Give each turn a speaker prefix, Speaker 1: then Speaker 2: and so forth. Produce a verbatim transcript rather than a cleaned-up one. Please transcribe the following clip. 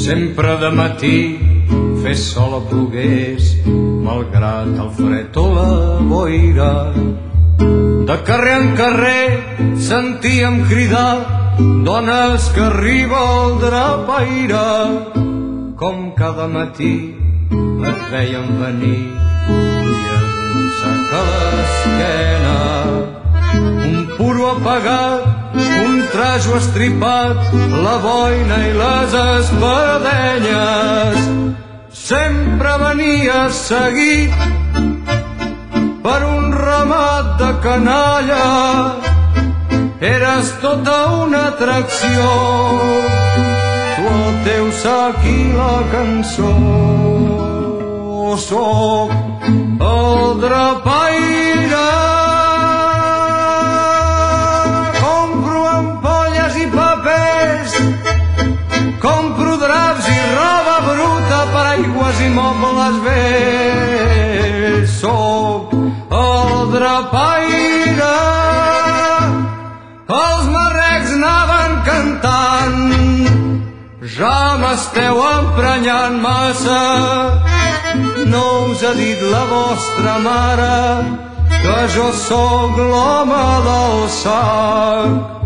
Speaker 1: sempre de matí, fes sol o plogués, malgrat el fred o la boira. De carrer en carrer sentíem cridar dones que arriba el drapaire. Com cada matí et veiem venir i ens saca l'esquena. Un puro apagat, un trajo estripat, la boina i les espadenyes. Sempre venia seguit per un ramat de canalla. Eres tota una atracció, tu el teu sac i la cançó. Soc el drapaire, compro ampolles i papers, compro draps i roba bruta, paraigües i mobles vells. Soc el drapaire. Els marrecs anaven cantant, ja m'esteu emprenyant massa. No us ha dit la vostra mare que jo sóc l'home del sac.